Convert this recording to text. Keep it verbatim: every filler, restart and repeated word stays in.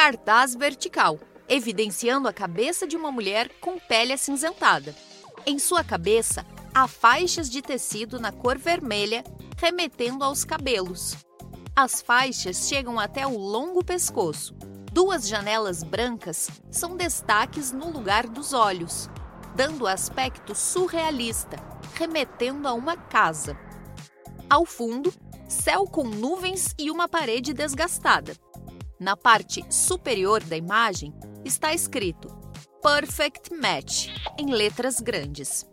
cartaz vertical, evidenciando a cabeça de uma mulher com pele acinzentada. Em sua cabeça, há faixas de tecido na cor vermelha, remetendo aos cabelos. As faixas chegam até o longo pescoço. Duas janelas brancas são destaques no lugar dos olhos, dando aspecto surrealista, remetendo a uma casa. Ao fundo, céu com nuvens e uma parede desgastada. Na parte superior da imagem está escrito Perfect Match, em letras grandes.